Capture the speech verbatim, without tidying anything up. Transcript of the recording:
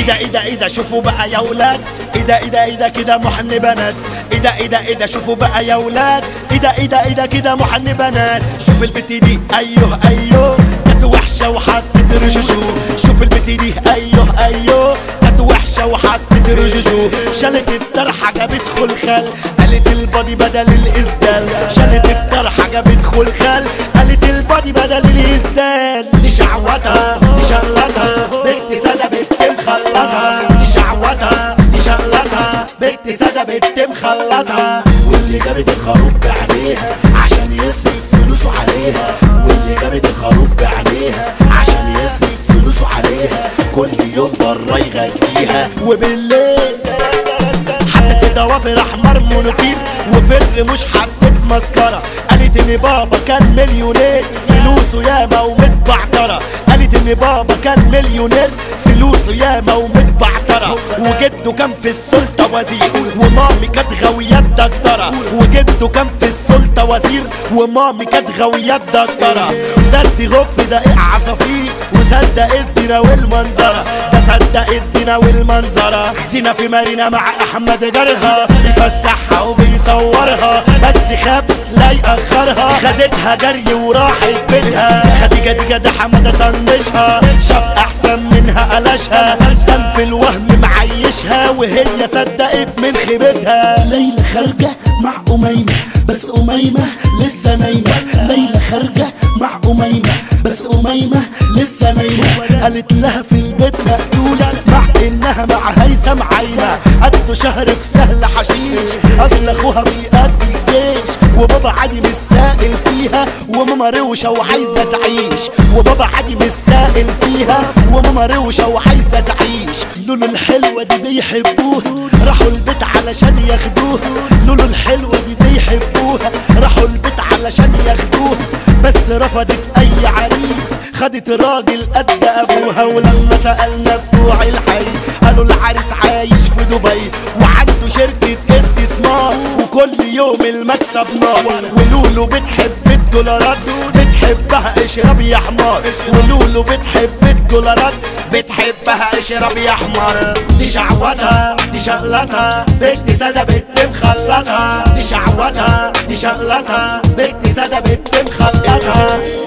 ايه ده ايه ده شوفوا بقى يا ولاد، ايه ده ايه ده ايه ده كده محن بنات، ايه ده ايه ده ايه ده شوفوا بقى يا ولاد، ايه ده ايه ده ايه ده كده محن بنات. شوف البت دي ايوه ايوه كانت وحشه وحطت رجوجو، شوف البت دي ايوه ايوه كانت وحشه وحطت رجوجو. شالت الطرحه جابت خلخال، قالت البادي بدل الاسدال، شالت الطرحه جابت خلخال، قالت البادي بدل الاسدال. دي شعوتها دي شلتها بنت سادة بنت مخلطها، دي شعوتها دي شلتها بنت سادة بنت مخلطها. واللي جابت الخروف بعينيها عشان يصرف فلوسه عليها، واللي جابت الخروف بعينيها عشان يصرف فلوسه عليها. كل يوم بره يغنيها وبالليل حطت في ضوافر احمر مونوكير وفر مش حطت مسكره. قالت ان بابا كان مليونير فلوسه ياما ومتبعتره، قالت ان بابا كان مليونير فلوسه ياما ومتبعتره. وجده كان في السلطه وزير ومامي كانت غاويات دكتوره، وجده كان في السلطه وزير ومامي كانت غاويات دكتوره. ده غف دقيق عصافير وصدق الزنا والمنظره، ده صدق الزنا والمنظره. زنا في مارينا مع احمد جارها بيفسحها وبيصورها، بس خاف لا يأخرها. خدتها جري وراحت بيتها، خديجة دي جد حمادة طنشها، شاف احسن منها قلشها، كان في الوهم معيشها وهي صدقت من خيبتها. ليلى خارجة مع أميمة بس أميمة لسه نايمة، ليلى خارجة مع أميمة بس أميمة لسه نايمة. قالت لها في البيت مقتولة مع انها مع هيثم عايمة، قضوا شهر في سهل حشيش اصل اخوها بيقضي الجيش، وبابا عادي مش سائل فيها وماما روشة وعايزة تعيش، وبابا عادي مش سائل فيها وماما روشة وعايزة تعيش. لولو الحلوة دي بيحبوها راحوا البيت علشان ياخدوها، لولو الحلوة دي بيحبوها راحوا البيت علشان ياخدوها، بس رفضت اي عريس خدت راجل قد ابوها. ولما سألنا بتوع الحي قالوا العريس عايش في دبي وعنده شركة استثمار وكل يوم المكسب نار. ولولو بتحب الدولارات بتحبها اشرب يا حمار، ولولو بتحب الدولارات بتحبها اشرب يا حمار. دي شعوتها دي شغلتها بنت سادة بنت مخلطها، دي شعوتها دي شغلتها بنت سادة بنت مخلطها.